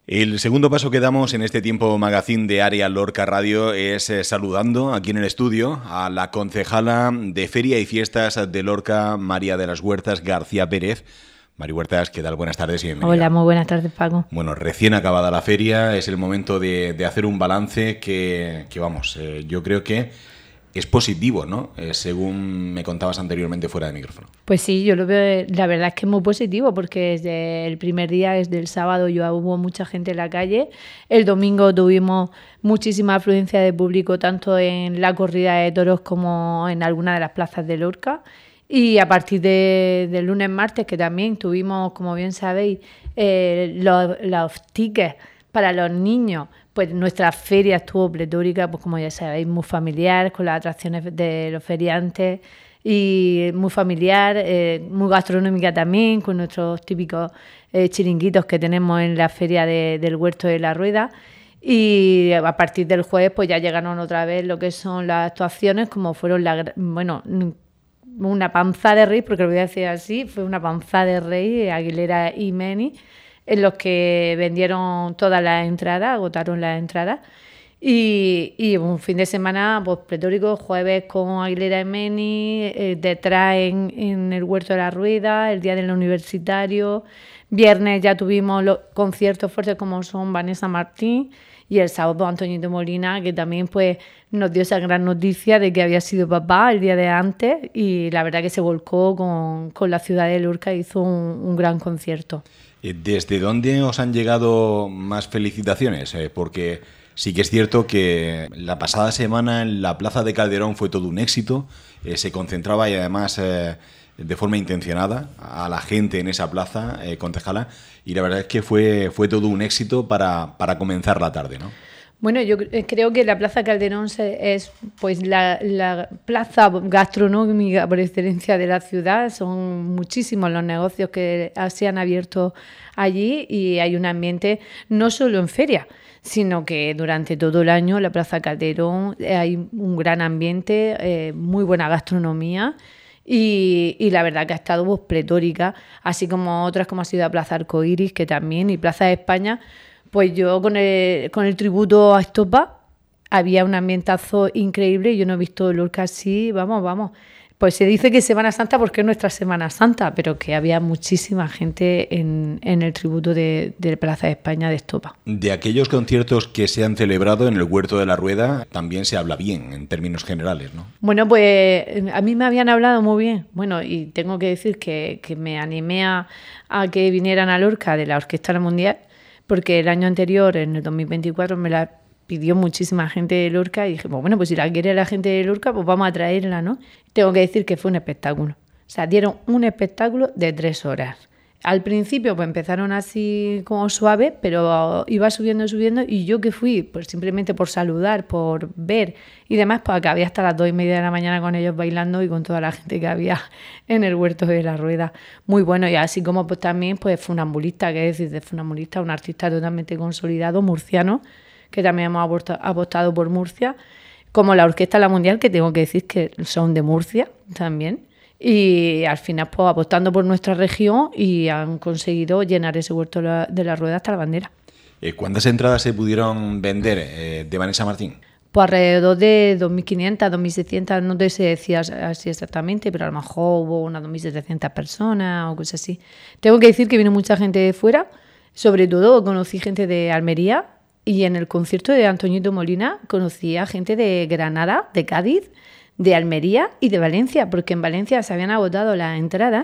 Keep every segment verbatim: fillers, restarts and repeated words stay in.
El segundo paso que damos en este tiempo magazine de Área Lorca Radio es eh, saludando aquí en el estudio a la concejala de Feria y Fiestas de Lorca, María de las Huertas García Pérez. Mari Huertas, ¿qué tal? Buenas tardes y bienvenida. Hola, muy buenas tardes, Paco. Bueno, recién acabada la feria, es el momento de, de hacer un balance que, que vamos, eh, yo creo que es positivo, ¿no? Eh, según me contabas anteriormente fuera de micrófono. Pues sí, yo lo veo, la verdad es que es muy positivo porque desde el primer día, desde el sábado, ya hubo mucha gente en la calle. El domingo tuvimos muchísima afluencia de público, tanto en la corrida de toros como en alguna de las plazas de Lorca. Y a partir de, del lunes, martes, que también tuvimos, como bien sabéis, eh, los, los tickets para los niños, pues nuestra feria estuvo pletórica, pues como ya sabéis, muy familiar, con las atracciones de los feriantes, y muy familiar, eh, muy gastronómica también, con nuestros típicos eh, chiringuitos que tenemos en la feria de, del Huerto de la Rueda. Y a partir del jueves, pues ya llegaron otra vez lo que son las actuaciones, como fueron la, bueno, una panza de rey, porque lo voy a decir así, fue una panza de rey, Aguilera y Meni, en los que vendieron todas las entradas, agotaron las entradas. Y, y un fin de semana pues, pletórico, jueves con Aguilera y Meni, eh, detrás en, en el Huerto de la Rueda, el día del universitario. Viernes ya tuvimos los conciertos fuertes como son Vanessa Martín, y el sábado Antoñito Molina, que también pues nos dio esa gran noticia de que había sido papá el día de antes, y la verdad que se volcó con, con la ciudad de Lorca y hizo un, un gran concierto. ¿Desde dónde os han llegado más felicitaciones? Eh, porque sí que es cierto que la pasada semana en la Plaza de Calderón fue todo un éxito, eh, se concentraba y además eh, de forma intencionada a la gente en esa plaza, eh, concejala, y la verdad es que fue, fue todo un éxito para, para comenzar la tarde, ¿no? Bueno, yo creo que la Plaza Calderón es pues la, la plaza gastronómica por excelencia de la ciudad. Son muchísimos los negocios que se han abierto allí y hay un ambiente no solo en feria, sino que durante todo el año la Plaza Calderón hay un gran ambiente, eh, muy buena gastronomía. Y, y la verdad que ha estado pues, pletórica, así como otras como ha sido la Plaza Arcoiris, que también, y Plaza de España. Pues yo con el, con el tributo a Estopa había un ambientazo increíble y yo no he visto Lorca así, vamos, vamos. Pues se dice que Semana Santa porque es nuestra Semana Santa, pero que había muchísima gente en, en el tributo de, de Plaza de España de Estopa. De aquellos conciertos que se han celebrado en el Huerto de la Rueda también se habla bien en términos generales, ¿no? Bueno, pues a mí me habían hablado muy bien. Bueno, y tengo que decir que, que me animé a, a que vinieran a Lorca de la Orquesta La Mundial, porque el año anterior, en el dos mil veinticuatro, me la pidió muchísima gente de Lorca y dije, pues bueno, pues si la quiere la gente de Lorca, pues vamos a traerla, ¿no? Tengo que decir que fue un espectáculo. O sea, dieron un espectáculo de tres horas. Al principio, pues empezaron así como suave, pero iba subiendo, subiendo, y yo que fui, pues simplemente por saludar, por ver y demás, pues acabé hasta las dos y media de la mañana con ellos bailando y con toda la gente que había en el Huerto de la Rueda. Muy bueno, y así como pues también, pues funambulista, que es decir, de funambulista, un artista totalmente consolidado, murciano, que también hemos apostado por Murcia, como la Orquesta La Mundial, que tengo que decir que son de Murcia también. Y al final, pues apostando por nuestra región y han conseguido llenar ese Huerto de la Rueda hasta la bandera. ¿Cuántas entradas se pudieron vender eh, de Vanessa Martín? Pues alrededor de dos mil quinientas, dos mil seiscientas, no te sé decir así exactamente, pero a lo mejor hubo unas dos mil setecientas personas o cosas así. Tengo que decir que vino mucha gente de fuera, sobre todo conocí gente de Almería y en el concierto de Antoñito Molina conocí a gente de Granada, de Cádiz, de Almería y de Valencia, porque en Valencia se habían agotado las entradas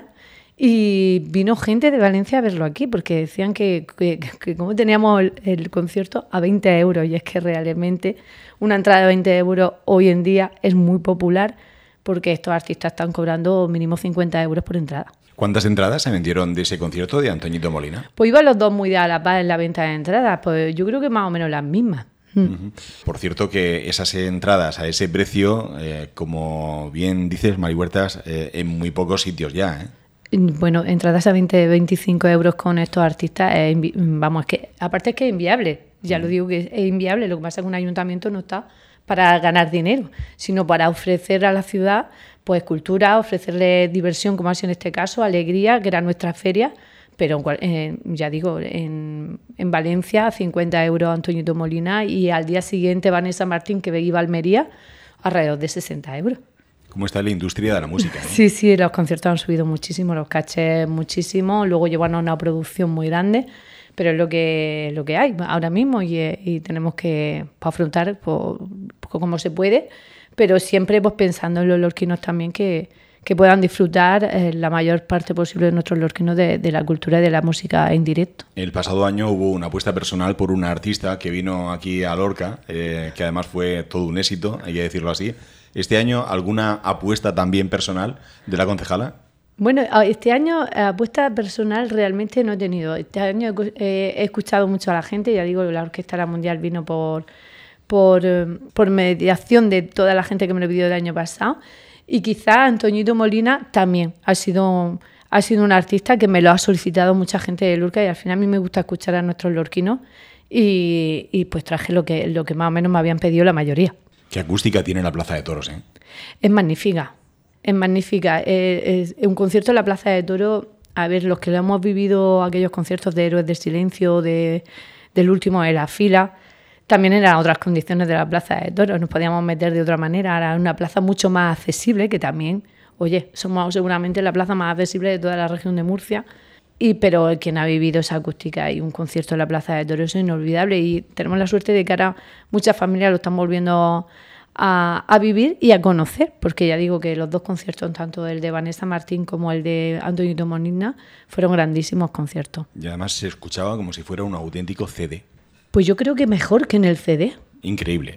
y vino gente de Valencia a verlo aquí, porque decían que, que, que como teníamos el, el concierto a veinte euros, y es que realmente una entrada de veinte euros hoy en día es muy popular, porque estos artistas están cobrando mínimo cincuenta euros por entrada. ¿Cuántas entradas se vendieron de ese concierto de Antoñito Molina? Pues iban los dos muy a la par en la venta de entradas, pues yo creo que más o menos las mismas. Uh-huh. Por cierto que esas entradas a ese precio, eh, como bien dices, Mari Huertas, eh, en muy pocos sitios ya, ¿eh? Bueno, entradas a veinte, veinticinco euros con estos artistas, es invi- vamos, es que aparte es que es inviable, ya uh-huh. lo digo que es inviable, lo que pasa es que un ayuntamiento no está para ganar dinero, sino para ofrecer a la ciudad pues cultura, ofrecerle diversión, como ha sido en este caso, alegría, que era nuestra feria, pero eh, ya digo, en, en Valencia cincuenta euros Antoñito Molina y al día siguiente Vanessa Martín, que iba a Almería, alrededor de sesenta euros. ¿Cómo está la industria de la música? ¿eh? Sí, sí, los conciertos han subido muchísimo, los cachés muchísimo, luego llevan a una producción muy grande, pero es lo que, lo que hay ahora mismo y, y tenemos que pues, afrontar pues, como se puede, pero siempre pues, pensando en los lorquinos también que, que puedan disfrutar eh, la mayor parte posible de nuestros lorquinos de, de la cultura y de la música en directo. El pasado año hubo una apuesta personal por una artista que vino aquí a Lorca, eh, que además fue todo un éxito, hay que decirlo así. ¿Este año alguna apuesta también personal de la concejala? Bueno, este año apuesta personal realmente no he tenido. Este año he, he escuchado mucho a la gente, ya digo, la Orquesta La Mundial vino por, por, por mediación de toda la gente que me lo pidió el año pasado y quizá Antoñito Molina también ha sido, ha sido un artista que me lo ha solicitado mucha gente de Lorca y al final a mí me gusta escuchar a nuestros lorquinos y, y pues traje lo que, lo que más o menos me habían pedido la mayoría. ¿Qué acústica tiene la Plaza de Toros? ¿eh? Es magnífica, es magnífica. Es, es un concierto en la Plaza de Toros, a ver, los que lo hemos vivido, aquellos conciertos de Héroes del Silencio, de, del último de la fila, también eran otras condiciones de la Plaza de Toros, nos podíamos meter de otra manera, era una plaza mucho más accesible, que también, oye, somos seguramente la plaza más accesible de toda la región de Murcia, y pero quien ha vivido esa acústica y un concierto en la Plaza de Toros es inolvidable y tenemos la suerte de que ahora muchas familias lo están volviendo a, a vivir y a conocer, porque ya digo que los dos conciertos, tanto el de Vanessa Martín como el de Antoñito Molina, fueron grandísimos conciertos. Y además se escuchaba como si fuera un auténtico C D. Pues yo creo que mejor que en el C D. Increíble.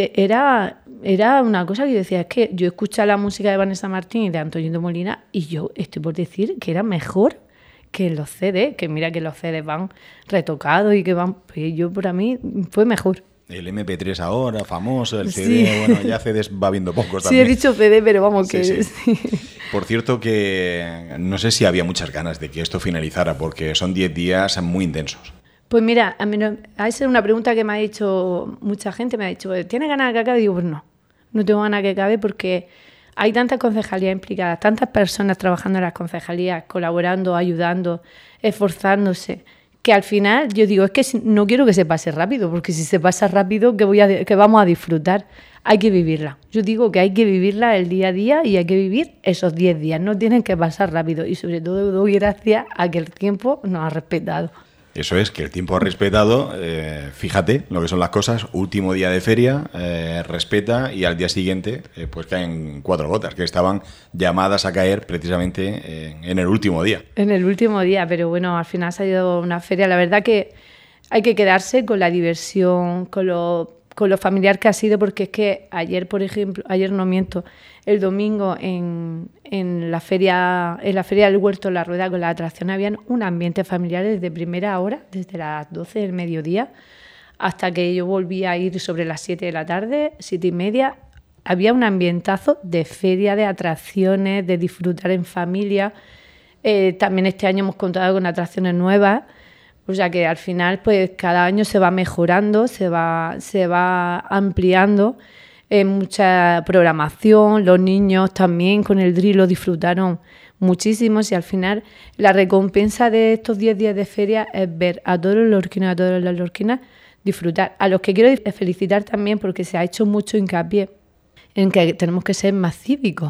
Era, era una cosa que yo decía, es que yo escuchaba la música de Vanessa Martín y de Antoñito Molina y yo estoy por decir que era mejor que los C D, que mira que los C D van retocados y que van... Pues yo, para mí, fue mejor. El eme pe tres ahora, famoso, el C D, sí. bueno, ya C Ds va viendo pocos sí, también. Sí, he dicho C D, pero vamos sí, que... Sí. Sí. Por cierto que no sé si había muchas ganas de que esto finalizara, porque son diez días muy intensos. Pues mira, a mí no, a esa es una pregunta que me ha hecho mucha gente, me ha dicho, ¿tienes ganas de que acabe? Y digo, pues no, no tengo ganas de que acabe porque... Hay tantas concejalías implicadas, tantas personas trabajando en las concejalías, colaborando, ayudando, esforzándose, que al final yo digo, es que no quiero que se pase rápido, porque si se pasa rápido, ¿qué, voy a, qué vamos a disfrutar? Hay que vivirla. Yo digo que hay que vivirla el día a día y hay que vivir esos diez días, no tienen que pasar rápido y sobre todo doy gracias a que el tiempo nos ha respetado. Eso es, que el tiempo ha respetado, eh, fíjate lo que son las cosas, último día de feria, eh, respeta y al día siguiente eh, pues caen cuatro gotas que estaban llamadas a caer precisamente eh, en el último día. En el último día, pero bueno, al final ha salido una feria, la verdad que hay que quedarse con la diversión, con lo, con lo familiar que ha sido, porque es que ayer, por ejemplo, ayer no miento, el domingo en, en la feria en la feria del Huerto La Rueda con la atracción habían un ambiente familiar desde primera hora, desde las doce del mediodía hasta que yo volví a ir sobre las siete de la tarde, siete y media. Había un ambientazo de feria, de atracciones, de disfrutar en familia. Eh, también este año hemos contado con atracciones nuevas, o sea que al final pues cada año se va mejorando, se va, se va ampliando. Eh, mucha programación, los niños también con el drill lo disfrutaron muchísimo y al final la recompensa de estos diez días de feria es ver a todos los lorquinos y a todas las lorquinas disfrutar. A los que quiero felicitar también porque se ha hecho mucho hincapié en que tenemos que ser más cívicos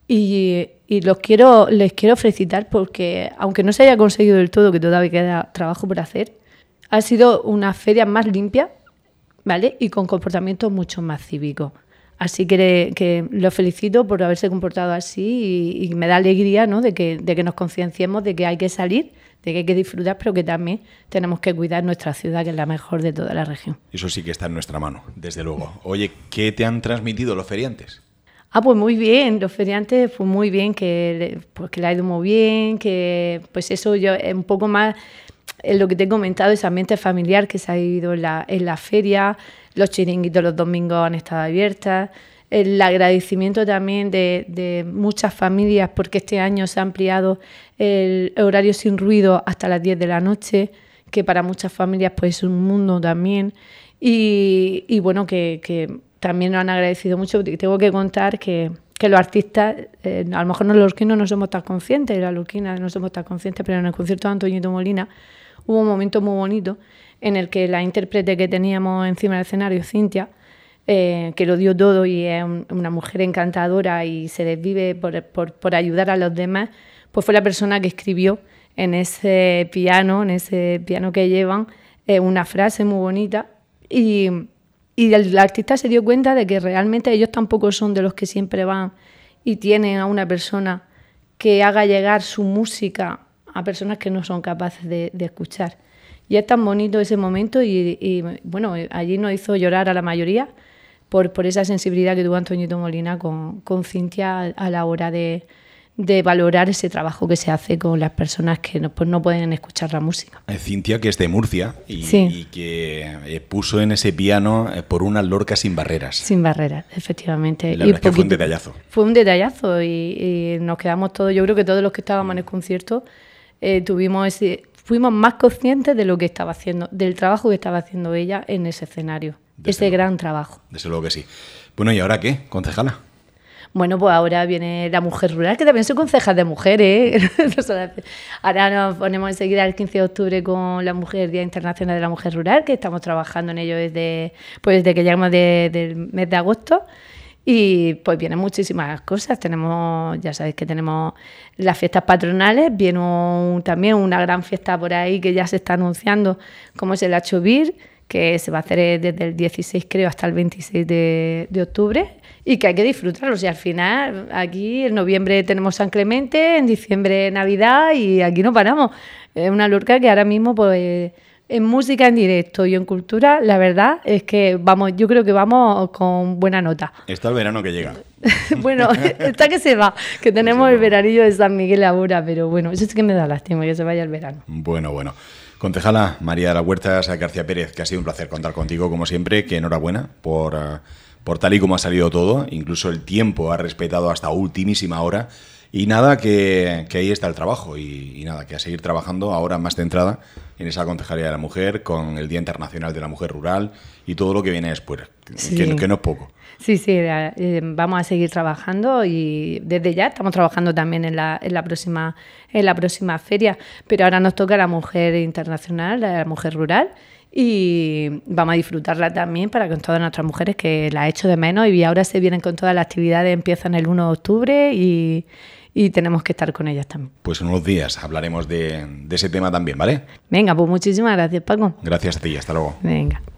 y, y los quiero, les quiero felicitar porque aunque no se haya conseguido del todo, que todavía queda trabajo por hacer, ha sido una feria más limpia, ¿vale? Y con comportamientos mucho más cívicos. Así que, que los felicito por haberse comportado así y, y me da alegría, ¿no? de, que, de que nos concienciemos de que hay que salir, de que hay que disfrutar, pero que también tenemos que cuidar nuestra ciudad, que es la mejor de toda la región. Eso sí que está en nuestra mano, desde luego. Oye, ¿qué te han transmitido los feriantes? Ah, pues muy bien, los feriantes, pues muy bien, que, pues que le ha ido muy bien, que pues eso yo un poco más... En lo que te he comentado, ese ambiente familiar que se ha vivido en la, en la feria, los chiringuitos los domingos han estado abiertas, el agradecimiento también de, de muchas familias porque este año se ha ampliado el horario sin ruido hasta las diez de la noche, que para muchas familias pues es un mundo también, y, y bueno, que, que también nos han agradecido mucho. Tengo que contar que que los artistas, eh, a lo mejor los lorquinos no somos tan conscientes, las lorquinas no somos tan conscientes, pero en el concierto de Antoñito Molina hubo un momento muy bonito en el que la intérprete que teníamos encima del escenario, Cintia, eh, que lo dio todo y es un, una mujer encantadora y se desvive por, por, por ayudar a los demás, pues fue la persona que escribió en ese piano, en ese piano que llevan, eh, una frase muy bonita y, y el, el artista se dio cuenta de que realmente ellos tampoco son de los que siempre van y tienen a una persona que haga llegar su música a personas que no son capaces de, de escuchar. Y es tan bonito ese momento y, y bueno, allí nos hizo llorar a la mayoría por, por esa sensibilidad que tuvo Antoñito Molina con, con Cintia a la hora de, de valorar ese trabajo que se hace con las personas que no, pues no pueden escuchar la música. Cintia, que es de Murcia y, sí. y que eh, puso en ese piano eh, por unas lorcas sin barreras. Sin barreras, efectivamente. La verdad es que fue un detallazo. Fue un detallazo y, y nos quedamos todos, yo creo que todos los que estábamos en el concierto eh, tuvimos ese, fuimos más conscientes de lo que estaba haciendo, del trabajo que estaba haciendo ella en ese escenario, desde ese luego, gran trabajo. Desde luego que sí. Bueno, ¿y ahora qué, concejala? Bueno, pues ahora viene la mujer rural, que también soy concejal de mujeres, ¿eh? Ahora nos ponemos enseguida el quince de octubre con la mujer, Día Internacional de la Mujer Rural, que estamos trabajando en ello desde, pues desde que llegamos de, del mes de agosto. Y pues vienen muchísimas cosas. Tenemos, ya sabéis que tenemos las fiestas patronales, viene un, también una gran fiesta por ahí que ya se está anunciando, como es el Achobir, que se va a hacer desde el dieciséis, creo, hasta el veintiséis de, de octubre, y que hay que disfrutarlo. O sea, al final, aquí en noviembre tenemos San Clemente, en diciembre Navidad, y aquí no paramos. Es una Lorca que ahora mismo, pues, en música en directo y en cultura, la verdad es que vamos, yo creo que vamos con buena nota. Está el verano que llega. Bueno, está que se va, que tenemos el veranillo de San Miguel ahora, pero bueno, eso es que me da lástima que se vaya el verano. Bueno, bueno. Concejala María de la Huerta García Pérez, que ha sido un placer contar contigo, como siempre, que enhorabuena por, uh, por tal y como ha salido todo, incluso el tiempo ha respetado hasta ultimísima hora, y nada, que, que ahí está el trabajo, y, y nada, que a seguir trabajando ahora más centrada en esa Concejalía de la Mujer, con el Día Internacional de la Mujer Rural y todo lo que viene después, sí. que, que no es poco. Sí, sí, eh, vamos a seguir trabajando y desde ya estamos trabajando también en la, en la próxima en la próxima feria, pero ahora nos toca la Mujer Internacional, la Mujer Rural, y vamos a disfrutarla también para con todas nuestras mujeres, que la echo de menos, y ahora se vienen con todas las actividades, empiezan el uno de octubre y, y tenemos que estar con ellas también. Pues en unos días hablaremos de, de ese tema también, ¿vale? Venga, pues muchísimas gracias, Paco. Gracias a ti, hasta luego. Venga.